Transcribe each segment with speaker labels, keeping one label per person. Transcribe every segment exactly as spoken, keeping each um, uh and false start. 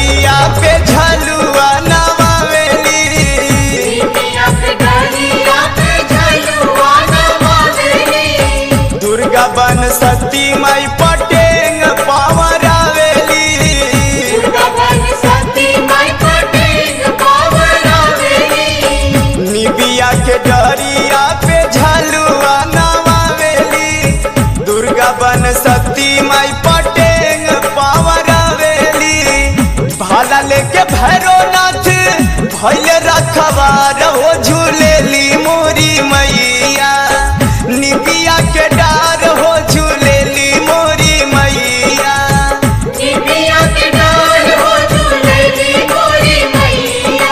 Speaker 1: डरिया पे झलुआ नवावेली।
Speaker 2: निमिया के डरिया पे झलुआ नवावेली।
Speaker 1: दुर्गा बन सती माई पटेंग पावरावेली।
Speaker 2: दुर्गा बन सती माई पटेंग पावरावेली।
Speaker 1: निबिया के डरिया पे झलुआ नवावेली। दुर्गा बन सती माई पटेंग पावरावेली। भाला लेके भैरवनाथ भैल रखवार हो झूलेली मोरी मैया। निबिया के डार हो झूलेली मोरी मैया।
Speaker 2: निमिया के डार हो झूलेली मोरी मैया।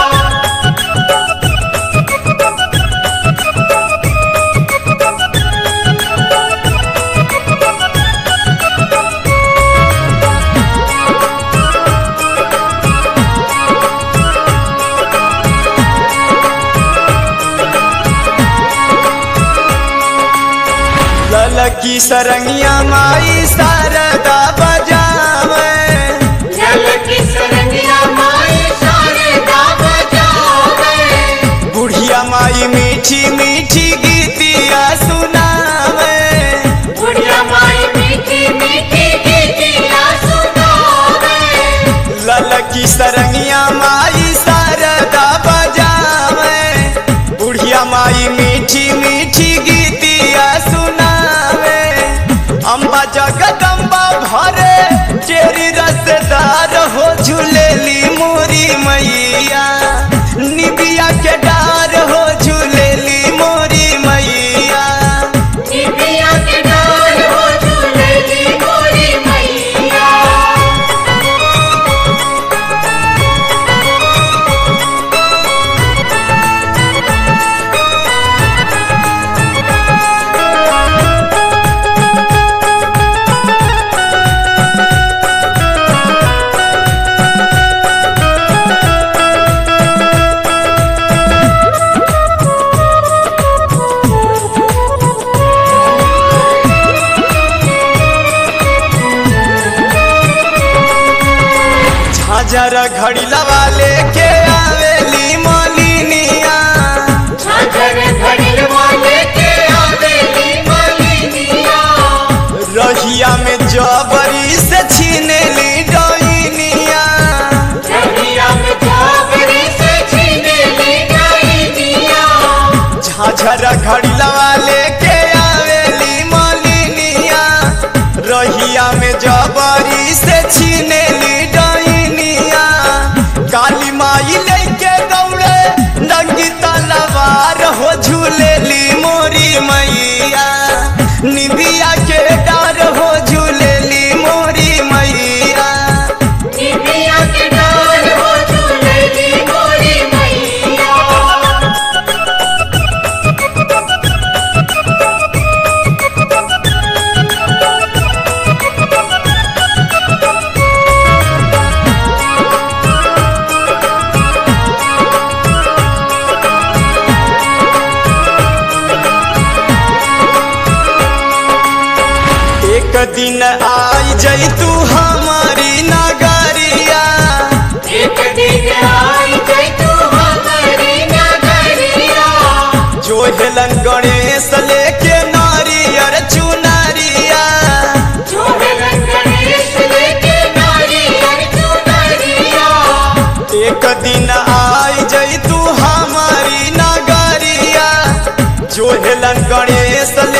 Speaker 1: ललकी सरंगिया माई शारदा बजावे।
Speaker 2: जल की सरंगिया माई शारदा बजावे।
Speaker 1: बुढ़िया माई मीठी मीठी गीतिया सुनावे।
Speaker 2: बुढ़िया माई मीठी मीठी गीतिया सुनावे।
Speaker 1: ललकी सरंगिया माई शारदा बजावे। बुढ़िया माई मीठी मीठी गीतिया सुनावे। अम्बा जगदम्बा भरे चेरी रसदार हो झूलेली मोरी मैया। निबिया के डार हो झूलेली मोरी मैया।
Speaker 2: निमिया के डार हो झूलेली मोरी मैया।
Speaker 1: झांझर घड़ी लवा लेके आवेली मोलिनिया।
Speaker 2: झांझर घड़ी वाले के आवेली मोलिनिया।
Speaker 1: रहिया में जबरी से छीनेली डोइनिया।
Speaker 2: रहिया में जाबरी से छीनेली डोइनिया।
Speaker 1: झांझर घड़ी लवा लेके आवेली मोलिनिया। रहिया में जबरी से छीनेली डोइनिया। काली माई लेके दौड़े नंगी तलवार हो झूलेली मोरी मैया। निबिया के डार हो झूलेली मोरी मैया।
Speaker 2: निमिया के डार हो झूलेली मोरी मैया।
Speaker 1: एक दिन आई जई तू हमारी नगरिया।
Speaker 2: एक दिन आई जय तू हमारी नगरिया।
Speaker 1: जो हेलन गणेश लेके नारियर चुनरिया।
Speaker 2: जो हेलन गणेश लेके नारियल चुनरिया।
Speaker 1: एक दिन आई जई तू हमारी नगरिया। जो हेलन गणेश